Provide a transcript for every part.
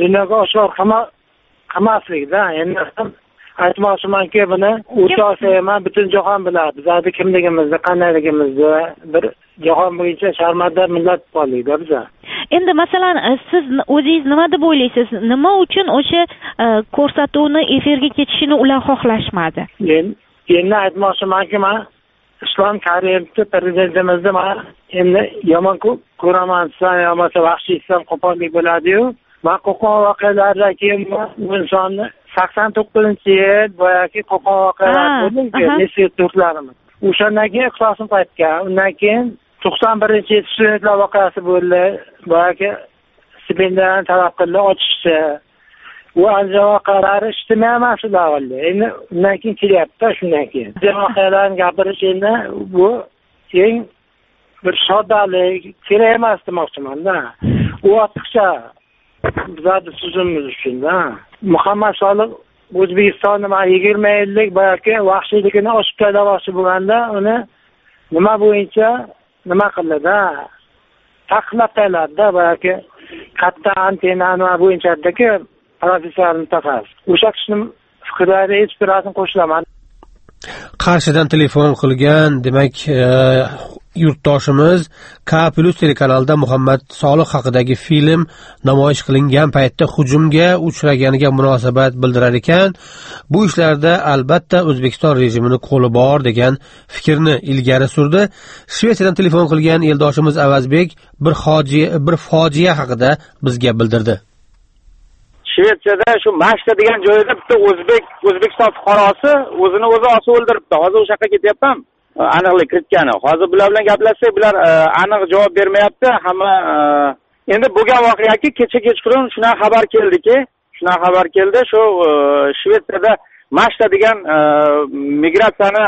dunyoga oshkor qilmaslikda. Endi aytmoqchimanki, buni o'rtoqcha emas, butun jahon biladi. Bizning kimligimizni, qandayligimizni bir jahon bo'yicha sharmanda millat bo'ldik-da biz. Endi masalan, siz o'zingiz nima deb o'ylaysiz? Nima uchun o'sha ko'rsatuvni efirga ketishini ular xohlashmadi? Endi aytmoqchimanki, men Islom Karimovni prezidentimizni men endi yomon ko'raman, yo'lmasa vahshiysan, qo'pollik bo'ladi-yu. Men Qo'qon voqealaridan keyin bu insonni 89-yil boyagi Qo'qon voqealari bo'ldi-ku, nesli turklarimiz. O'shandan keyin ixlosim qaytgan. Undan keyin 91-yil studentlar voqeasi bo'ldi. Boyagi stipendiyalarni talab qildi, ochishdi. Bu anjom voqealari ijtimoiy masalalar bo'ldi. Endi undan keyin kelyapti, shundan keyin. Bu voqealarni gapirish endi bu eng bir soddalik, kerak emas demoqchiman-da. U ortiqcha bizning tuzumimiz uchun-da. Muhammad Solih O'zbekistonni 20 yillik boyagi vahshiyligini oshib tashlamoqchi bo'lganda, uni nima bo'yicha nima qildi-da? Taqiqlab qo'yiladi-da, boyagi katta antennani bo'yicha-dagi professor mutaxassis. O'sha kishining fikrlariga hech birozni qo'shilaman. Qarshidan telefon qilgan, demak, yurtdoshimiz K+ telekanalida Muhammad Solih haqidagi film namoyish qilingan paytda hujumga uchraganiga munosabat bildirar ekan. Bu ishlarda albatta O'zbekiston rejimini qo'li bor degan fikrni ilgari surdi. Shvetsiyadan telefon qilgan eldoshimiz Avazbek bir fojia haqida bizga bildirdi. Shvetsiyada shu Mashta degan joyda bitta O'zbekiston fuqarosi o'zini o'zi osib o'ldiribdi. Hozir o'sha yoqqa ketyapman. Aniqlik kiritgani. Hozir bular bilan gaplashsak, bular aniq javob bermayapti. Hamma endi bo'lgan voqeaki kecha kechqurun shunaqa xabar keldiki, shu Shvetsiyada Mashta degan migratsiyani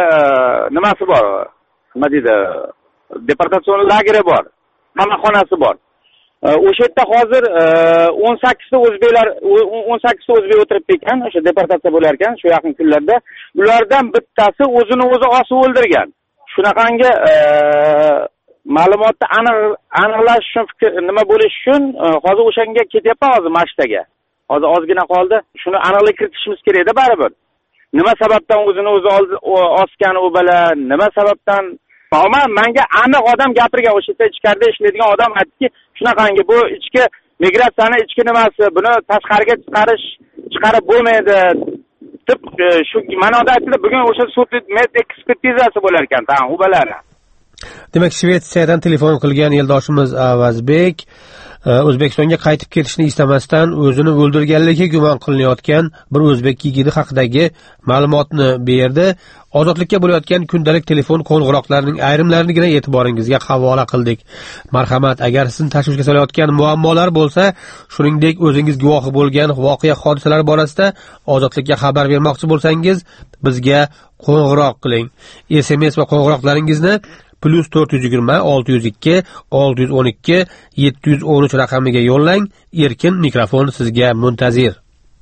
nimasi bor? Nima deydi? Deportatsion lageri bor. Qamoqxonasi bor. O'sha yerda hozir 18 ta o'zbek o'tiribdi ekan, o'sha deportatsiya bo'lar ekan, shu yaqin kunlarda. Ulardan bittasi o'zini o'zi osib o'ldirgan. Shunaqangi ma'lumotni aniqlash uchun nima bo'lish uchun hozir o'shanga ketyapman, hozir Mashtaga. Hozir ozgina qoldi. Shuni aniqlik kiritishimiz kerak-da baribir. Nima sababdan o'zini o'zi osgan u bola, nima sababdan menga aniq odam gapirgan, o'sha yerda ichkarida ishlaydigan odam aytdiki, shunaqangi bu ichki migratsiyani ichki nimasi, buni tashqariga chiqarib bo'lmaydi deb shu ma'noda aytdi. Bugun o'sha sud ekspertizasi bo'lar ekan, u balani. Demak, Shvetsiyadan telefon qilgan eldoshimiz Avazbek O'zbekistonga qaytib ketishni istamasdan o'zini o'ldirganligiga gumon qilinayotgan bir o'zbek yigiti haqidagi ma'lumotni berdi. Ozodlikka bo'layotgan kundalik telefon qo'ng'iroqlarining ayrimlarini e'tiboringizga havola qildik. Marhamat, agar sizni tashvishga solayotgan muammolar bo'lsa, shuningdek o'zingiz guvohi bo'lgan voqea hodisalar borasida ozodlikka xabar bermoqchi bo'lsangiz, bizga qo'ng'iroq qiling. SMS va qo'ng'iroqlaringizni +420 602 612 713 raqamiga yo'llang. Erkin mikrofon sizga muntazir.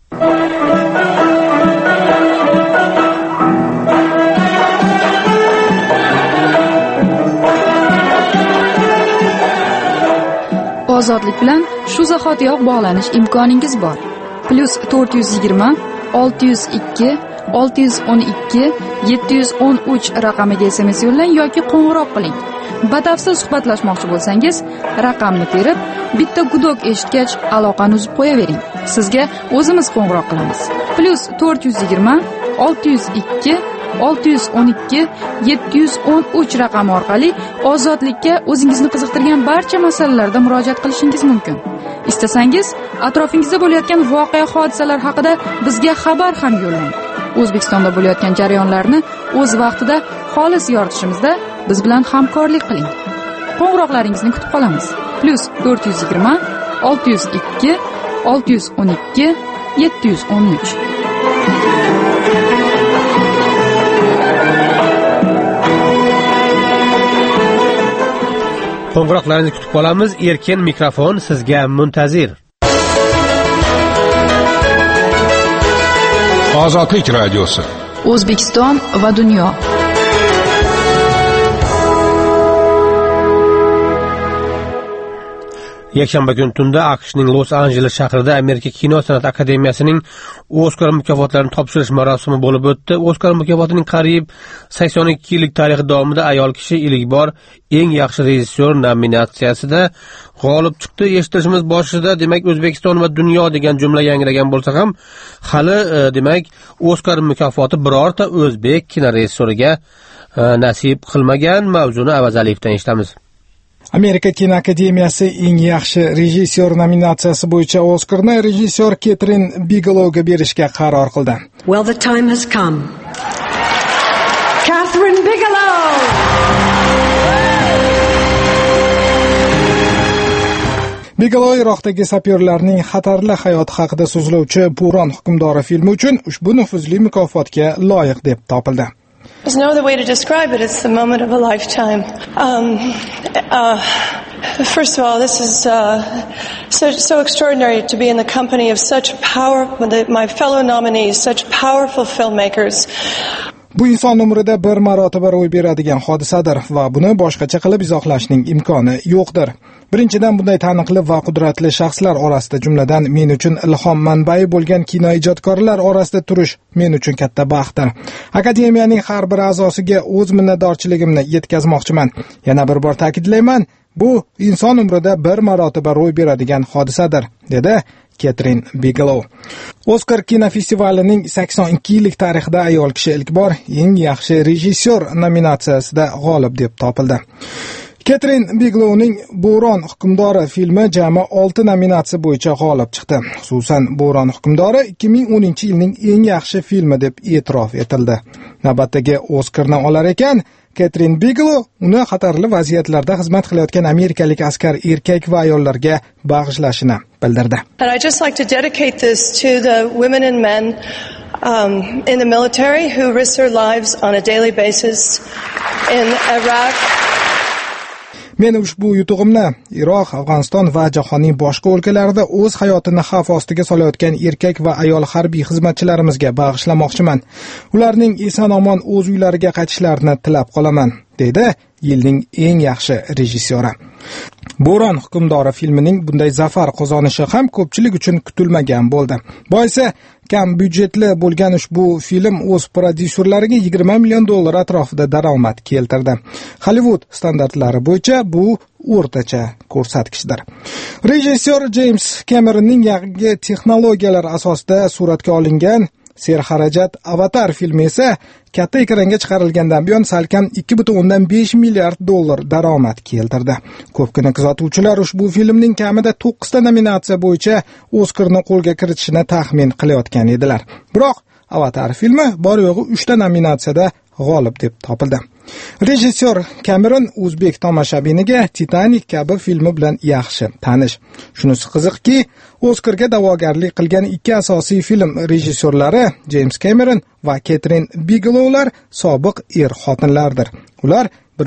Ozodlik bilan shu zahotiyoq bog'lanish imkoningiz bor. +420 602 612 713 raqamiga SMS yo'llang yoki qo'ng'iroq qiling. Batafsil suhbatlashmoqchi bo'lsangiz, raqamni terib, bitta gudok eshitgach aloqani uzib qo'yavering. Sizga o'zimiz qo'ng'iroq qilamiz. +420 602 612 713 raqami orqali ozodlikka o'zingizni qiziqtirgan barcha masalalarda murojaat qilishingiz mumkin. Istasangiz, atrofingizda bo'layotgan voqea hodisalar haqida bizga xabar ham yo'llang. O'zbekistonda bo'layotgan jarayonlarni o'z vaqtida xolis yoritishimizda biz bilan hamkorlik qiling. Qo'ng'iroqlaringizni kutib qolamiz. +420 602 612 713. Qo'ng'iroqlaringizni kutib qolamiz. Erkin mikrofon sizga muntazir. Ozodlik radiosi. O'zbekiston va dunyo. Yakshanba kuni tunda AQShning Los-Anjeles shahrida Amerika kino san'at akademiyasining Oskar mukofotlarini topshirish marosimi bo'lib o'tdi. Oskar mukofotining qariyb 82 yillik tarixi davomida ayol kishi ilk bor eng yaxshi rejissyor nominatsiyasida g'olib chiqdi. Eshitishimiz boshida demak O'zbekiston va dunyo degan jumla yangragan bo'lsa ham, hali demak Oskar mukofoti birorta o'zbek kinorejissyoriga nasib qilmagan. Mavzuni Avaz Aliyevdan eshitamiz. Amerika kinoakademiyasi eng yaxshi rejissyor nominatsiyasi bo'yicha Oskarni rejissyor Ketrin Bigelowga berishga qaror qildi. Well, the time has come. Catherine Bigelow. Bigelow Iroqdagi sapyorlarning xatarli hayoti haqida so'zlovchi Bo'ron hukmdori filmi uchun ushbu nufuzli mukofotga loyiq deb topildi. There's no other way to describe it. It's the moment of a lifetime. First of all, this is so extraordinary to be in the company of such my fellow nominees, such powerful filmmakers. Bu inson umrida bir marotaba ro'y beradigan hodisadir va buni boshqacha qilib izohlashning imkoni yo'qdir. Birinchidan, bunday taniqli va qudratli shaxslar orasida, jumladan men uchun ilhom manbai bo'lgan kino ijodkorlar orasida turish men uchun katta baxtdir. Akademiyaning har bir a'zosiga o'z minnatdorchiligimni yetkazmoqchiman. Yana bir bor ta'kidlayman, bu inson umrida bir marotaba ro'y beradigan hodisadir, dedi Ketrin Bigelow. Oskar kinofestivalining 82 yillik tarixida ayol kishi ilk bor eng yaxshi rejissyor nominatsiyasida g'olib deb topildi. Ketrin Bigelowning Bo'ron hukmdori filmi jami 6 nominatsiya bo'yicha g'olib chiqdi. Xususan, Bo'ron hukmdori 2010-yilning eng yaxshi filmi deb e'tirof etildi. Navbatdagi Oskarni olar ekan, Ketrin Bigelow uni xatarli vaziyatlarda xizmat qilayotgan amerikalik askar erkak va ayollarga bag'ishlashini bildirdi. And I just like to dedicate this to the women and men in the military who risk their lives on a daily basis in Iraq. Men ushbu yutug'imni Iroq, Afg'oniston va jahonning boshqa o'lkalarida o'z hayotini xavf ostiga solayotgan erkak va ayol harbiy xizmatchilarimizga bag'ishlamoqchiman. Ularning eson-omon o'z uylariga qaytishlarini tilab qolaman, dedi yilning eng yaxshi rejissyori. Bo'ron hukmdori filmining bunday zafar qozonishi ham ko'pchilik uchun kutilmagan bo'ldi. Boisi, kam byudjetli bo'lgan ushbu film o'z prodyuserlariga $20 million atrofida daromad keltirdi. Hollywood standartlari bo'yicha bu o'rtacha ko'rsatkichdir. Rejissyor James Cameronning yangi texnologiyalar asosida suratga olingan serxarajat Avatar filmi esa katta ekranga chiqarilgandan buyon salkam $2.5 milliard daromad keltirdi. Ko'pgina kuzatuvchilar ushbu filmning kamida 9 ta nominatsiya bo'yicha Oskarni qo'lga kiritishini taxmin qilayotgan edilar. Biroq Avatar filmi bor yo'g'i 3 ta nominatsiyada g'olib deb topildi. Rejissyor Cameron o'zbek tomoshabiniga Titanic kabi filmi bilan yaxshi tanish. Shunisi qiziqki, Oskarga da'vogarlik qilgan ikki asosiy film rejissyorlari James Cameron va Ketrin Bigelowlar sobiq er-xotinlardir. Ular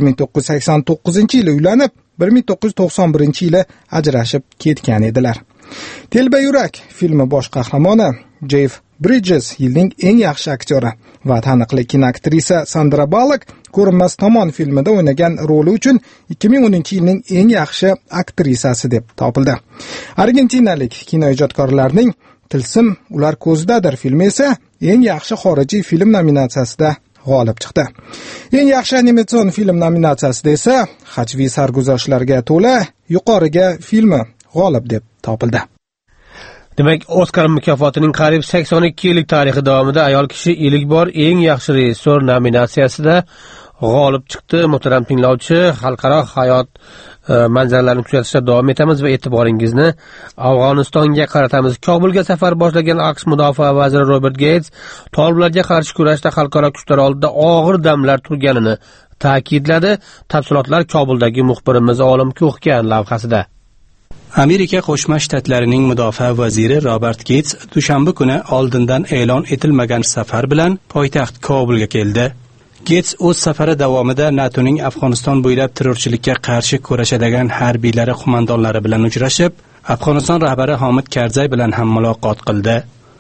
1989-yili uylanib, 1991-yili ajrashib ketgan edilar. Telba yurak filmi bosh qahramoni Jeff Bridges yilning eng yaxshi aktyori va taniqli kinoaktrisa Sandra Bullock Ko'rinmas tomon filmida o'ynagan roli uchun 2010-yilning eng yaxshi aktrisasi deb topildi. Argentinalik kinoijodkorlarning Tilsim ular ko'zidadir filmi esa eng yaxshi xorijiy film nominatsiyasida g'olib chiqdi. Eng yaxshi animatsion film nominatsiyasida esa Hajviy sarguzashtlarga to'la yuqoriga filmi g'olib deb topildi. Demak, Oskar mukofotining qariyb 82 yillik tarixi davomida ayol kishi ilk bor eng yaxshi rejissyor nominatsiyasida g'olib chiqdi. Muhtaram tinglovchi, xalqaro hayot manzaralarini kuzatishda davom etamiz va e'tiboringizni Afg'onistonga qaratamiz. Kobulga safar boshlagan AQSh mudofaa vaziri Robert Gates toliblarga qarshi kurashda xalqaro kuchlar oldida og'ir damlar turganini ta'kidladi. Tafsilotlar Kobuldagi muxbirimiz Olim Ko'xgan lavhasida. Amerika Qo'shma Shtatlarining mudofaa vaziri Robert Gates dushanba kuni oldindan e'lon etilmagan safar bilan poytaxt Kobulga keldi. Gates o'z safari davomida NATOning Afg'oniston bo'ylab terrorchilikka qarshi kurashadigan harbiylari qo'mondonlari bilan uchrashib, Afg'oniston rahbari Hamid Karzay bilan ham muloqot qildi.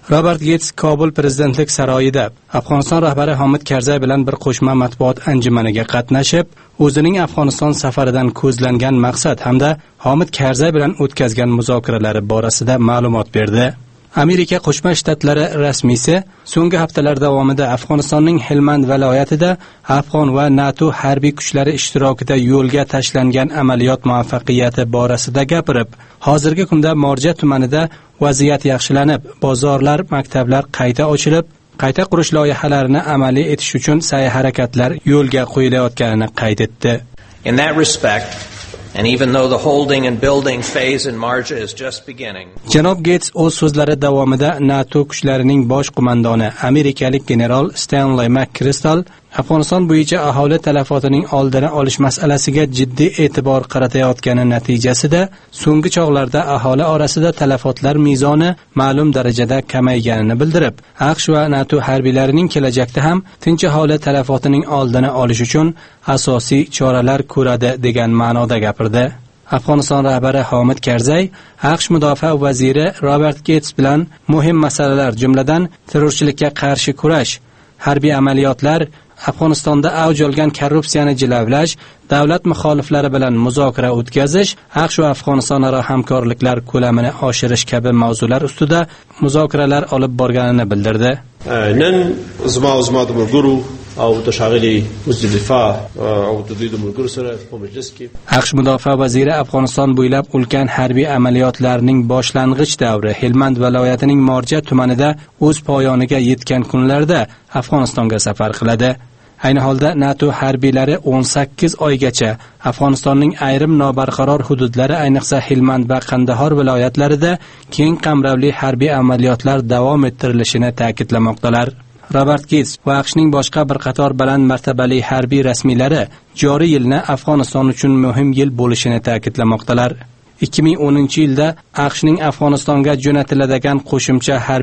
Robert Gates Kobul prezidentlik saroyida Afg'oniston rahbari Hamid Karzay bilan bir qo'shma matbuot anjumaniga qatnashib, o'zining Afg'oniston safaridan ko'zlangan maqsad hamda Hamid Karzay bilan o'tkazgan muzokaralari borasida ma'lumot berdi. Amerika Qo'shma Shtatlari rasmiysi so'nggi haftalar davomida Afg'onistonning Helmand viloyatida Afg'on va NATO harbiy kuchlari ishtirokida yo'lga tashlangan amaliyot muvaffaqiyati borasida gapirib, hozirgi kunda Morja tumanida vaziyat yaxshilanib, bozorlar, maktablar qayta ochilib, qayta qurish loyihalarini amaliy etish uchun sa'y-harakatlar yo'lga qo'yilayotganini qayd etdi. In that respect, and even though the holding and building phase in Marja is just beginning. Janob Gates o'z so'zlari davomida NATO kuchlarining bosh qo'mondoni amerikalik general Stanley McChrystal Afg'oniston bo'yicha aholi talafotining oldini olish masalasiga jiddiy e'tibor qaratayotgani natijasida so'nggi chog'larda aholi orasida talafotlar mezoni ma'lum darajada kamayganini bildirib, AQSh va NATO harbiylarining kelajakda ham tinch aholi talafotining oldini olish uchun asosiy choralar ko'radi degan ma'noda gapirdi. Afg'oniston rahbari Hamid Karzay AQSh mudofaa vaziri Robert Gates bilan muhim masalalar, jumladan terrorchilikka qarshi kurash, harbiy amaliyotlar, Afg'onistonda avj olgan korrupsiyani jilovlash, davlat muxoliflari bilan muzokara o'tkazish, AQSh va Afg'oniston aro hamkorliklar ko'lamini oshirish kabi mavzular ustida muzokaralar olib borganini bildirdi. AQSh mudofaa vaziri Afg'oniston bo'ylab ulkan harbiy amaliyotlarning boshlang'ich davri Helmand viloyatining Morja tumanida o'z poyoniga yetgan kunlarda Afg'onistonga safar qiladi. Ayni holda NATO harbiylari 18 oygacha Afg'onistonning ayrim nobarqaror hududlari, ayniqsa Helmand va Qandahor viloyatlarida keng qamrovli harbiy amaliyotlar davom ettirilishini ta'kidlamoqdalar. Robert Gates va AQShning boshqa bir qator baland martabali harbiy rasmiylari joriy yilni Afg'oniston uchun muhim yil bo'lishini ta'kidlamoqdalar. 2010-yilda AQShning Afg'onistonga jo'natiladigan qo'shimcha harbiy